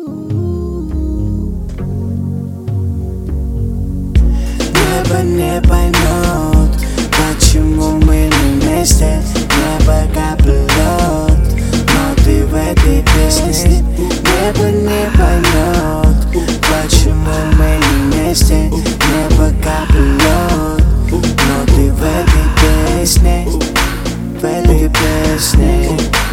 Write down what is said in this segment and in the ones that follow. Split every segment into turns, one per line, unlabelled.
Небо не поймет, почему мы вместе. Небо каплет, но ты в этой песне. Небо не поймет, почему мы вместе. Небо каплет, но ты в этой песне. В этой песне.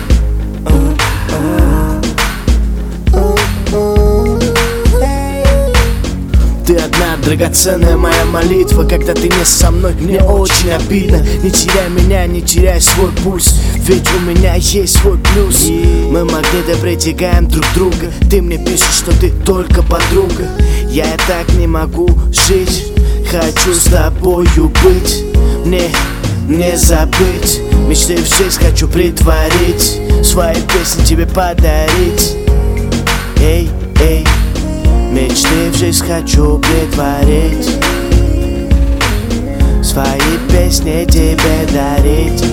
Ты одна, драгоценная моя молитва. Когда ты не со мной, мне очень обидно. Не теряй меня, не теряй свой пульс, ведь у меня есть свой плюс. Мы магниты притягаем друг друга. Ты мне пишешь, что ты только подруга. Я и так не могу жить, хочу с тобою быть. Мне не забыть, мечты в жизнь хочу притворить, свои песни тебе подарить. Эй, эй, мечты в жизнь хочу притворить, свои песни тебе дарить.